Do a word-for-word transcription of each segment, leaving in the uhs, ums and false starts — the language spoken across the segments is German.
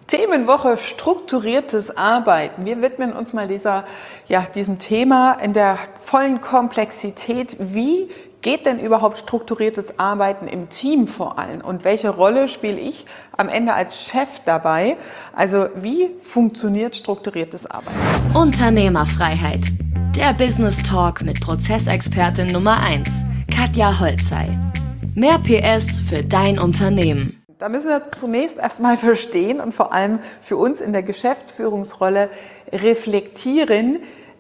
Themenwoche strukturiertes Arbeiten. Wir widmen uns mal dieser, ja, diesem Thema in der vollen Komplexität. Wie geht denn überhaupt strukturiertes Arbeiten im Team vor allem? Und welche Rolle spiele ich am Ende als Chef dabei? Also wie funktioniert strukturiertes Arbeiten? Unternehmerfreiheit. Der Business Talk mit Prozessexpertin Nummer eins, Katja Holzei. Mehr P S für dein Unternehmen. Da müssen wir zunächst erstmal verstehen und vor allem für uns in der Geschäftsführungsrolle reflektieren,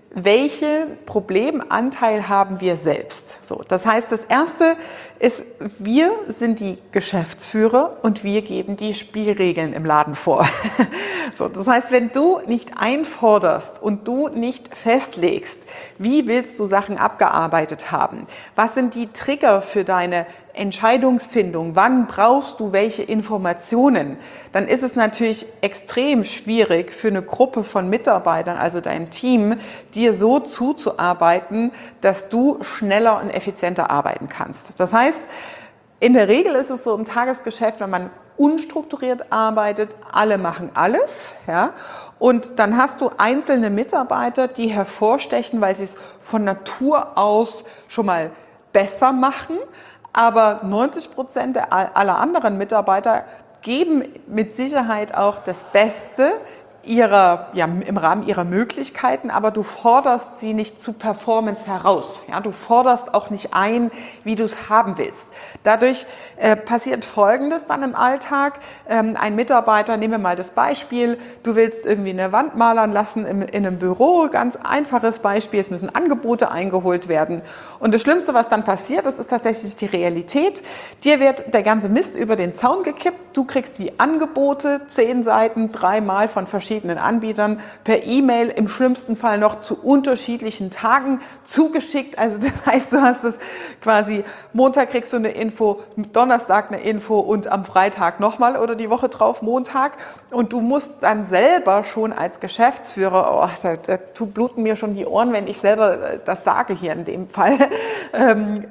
welchen Problemanteil haben wir selbst. So, das heißt, das Erste ist, wir sind die Geschäftsführer und wir geben die Spielregeln im Laden vor. So, das heißt, wenn du nicht einforderst und du nicht festlegst, wie willst du Sachen abgearbeitet haben, was sind die Trigger für deine Entscheidungsfindung, wann brauchst du welche Informationen, dann ist es natürlich extrem schwierig für eine Gruppe von Mitarbeitern, also dein Team, dir so zuzuarbeiten, dass du schneller und effizienter arbeiten kannst. Das heißt, in der Regel ist es so im Tagesgeschäft, wenn man unstrukturiert arbeitet, alle machen alles, ja, und dann hast du einzelne Mitarbeiter, die hervorstechen, weil sie es von Natur aus schon mal besser machen. Aber neunzig Prozent aller anderen Mitarbeiter geben mit Sicherheit auch das Beste ihrer, ja, im Rahmen ihrer Möglichkeiten, aber du forderst sie nicht zu Performance heraus. Ja, du forderst auch nicht ein, wie du es haben willst. Dadurch äh, passiert Folgendes dann im Alltag. Ähm, ein Mitarbeiter, nehmen wir mal das Beispiel, du willst irgendwie eine Wand malern lassen im, in einem Büro, ganz einfaches Beispiel, es müssen Angebote eingeholt werden. Und das Schlimmste, was dann passiert, das ist tatsächlich die Realität. Dir wird der ganze Mist über den Zaun gekippt, du kriegst die Angebote, zehn Seiten, dreimal von verschiedenen Anbietern per E-Mail, im schlimmsten Fall noch zu unterschiedlichen Tagen zugeschickt. Also das heißt, du hast es quasi, Montag kriegst du eine Info, Donnerstag eine Info und am Freitag nochmal oder die Woche drauf Montag. Und du musst dann selber schon als Geschäftsführer, oh, da, da bluten mir schon die Ohren, wenn ich selber das sage hier in dem Fall, ähm,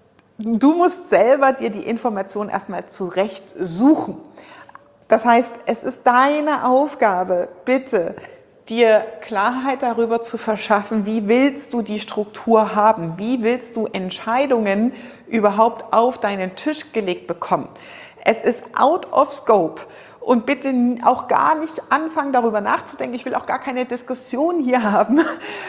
du musst selber dir die Information erstmal zurecht suchen. Das heißt, es ist deine Aufgabe, bitte, dir Klarheit darüber zu verschaffen, wie willst du die Struktur haben, wie willst du Entscheidungen überhaupt auf deinen Tisch gelegt bekommen. Es ist out of scope und bitte auch gar nicht anfangen, darüber nachzudenken, ich will auch gar keine Diskussion hier haben,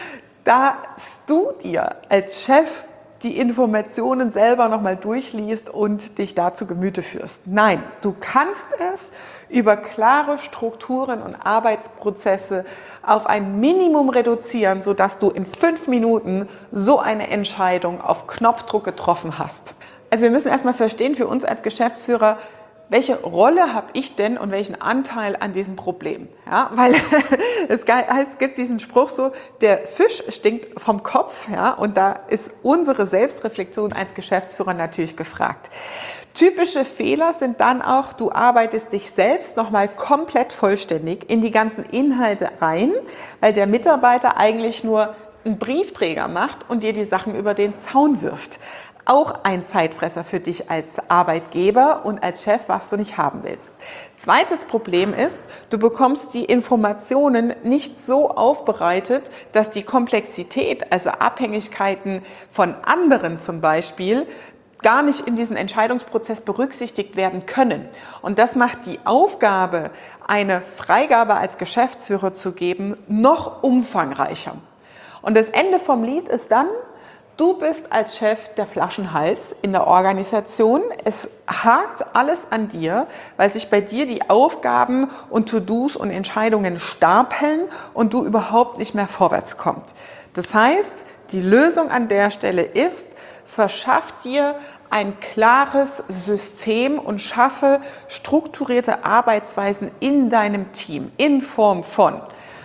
dass du dir als Chef die Informationen selber nochmal durchliest und dich da zu Gemüte führst. Nein, du kannst es über klare Strukturen und Arbeitsprozesse auf ein Minimum reduzieren, sodass du in fünf Minuten so eine Entscheidung auf Knopfdruck getroffen hast. Also wir müssen erstmal verstehen, für uns als Geschäftsführer, welche Rolle habe ich denn und welchen Anteil an diesem Problem? Ja, weil es heißt, es gibt diesen Spruch so, der Fisch stinkt vom Kopf, ja, und da ist unsere Selbstreflexion als Geschäftsführer natürlich gefragt. Typische Fehler sind dann auch, du arbeitest dich selbst nochmal komplett vollständig in die ganzen Inhalte rein, weil der Mitarbeiter eigentlich nur einen Briefträger macht und dir die Sachen über den Zaun wirft. Auch ein Zeitfresser für dich als Arbeitgeber und als Chef, was du nicht haben willst. Zweites Problem ist, du bekommst die Informationen nicht so aufbereitet, dass die Komplexität, also Abhängigkeiten von anderen zum Beispiel, gar nicht in diesen Entscheidungsprozess berücksichtigt werden können. Und das macht die Aufgabe, eine Freigabe als Geschäftsführer zu geben, noch umfangreicher. Und das Ende vom Lied ist dann, du bist als Chef der Flaschenhals in der Organisation. Es hakt alles an dir, weil sich bei dir die Aufgaben und To-Dos und Entscheidungen stapeln und du überhaupt nicht mehr vorwärts kommst. Das heißt, die Lösung an der Stelle ist, verschaff dir ein klares System und schaffe strukturierte Arbeitsweisen in deinem Team in Form von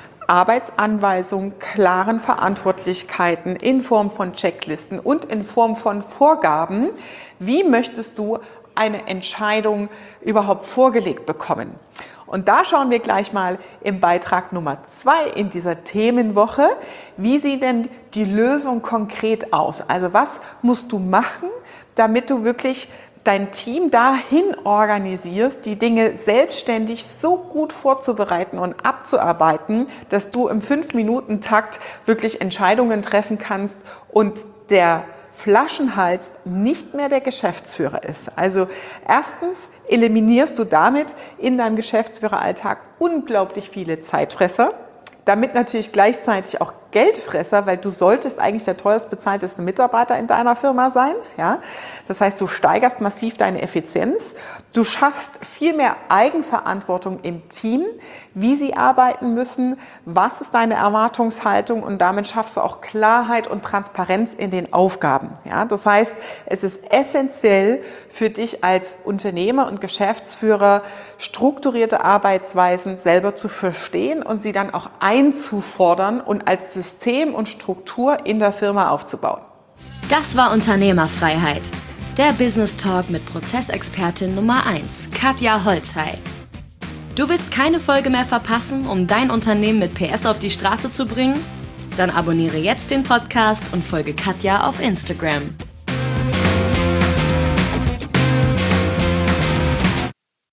Arbeitsanweisungen, klaren Verantwortlichkeiten in Form von Checklisten und in Form von Vorgaben. Wie möchtest du eine Entscheidung überhaupt vorgelegt bekommen? Und da schauen wir gleich mal im Beitrag Nummer zwei in dieser Themenwoche, wie sieht denn die Lösung konkret aus? Also was musst du machen, damit du wirklich dein Team dahin organisierst, die Dinge selbstständig so gut vorzubereiten und abzuarbeiten, dass du im fünf-Minuten-Takt wirklich Entscheidungen treffen kannst und der Flaschenhals nicht mehr der Geschäftsführer ist. Also erstens eliminierst du damit in deinem Geschäftsführeralltag unglaublich viele Zeitfresser, damit natürlich gleichzeitig auch Geldfresser, weil du solltest eigentlich der teuerst bezahlteste Mitarbeiter in deiner Firma sein. Ja? Das heißt, du steigerst massiv deine Effizienz. Du schaffst viel mehr Eigenverantwortung im Team, wie sie arbeiten müssen, was ist deine Erwartungshaltung und damit schaffst du auch Klarheit und Transparenz in den Aufgaben. Ja? Das heißt, es ist essentiell für dich als Unternehmer und Geschäftsführer, strukturierte Arbeitsweisen selber zu verstehen und sie dann auch einzufordern und als System und Struktur in der Firma aufzubauen. Das war Unternehmerfreiheit. Der Business Talk mit Prozessexpertin Nummer eins, Katja Holzhey. Du willst keine Folge mehr verpassen, um dein Unternehmen mit P S auf die Straße zu bringen? Dann abonniere jetzt den Podcast und folge Katja auf Instagram.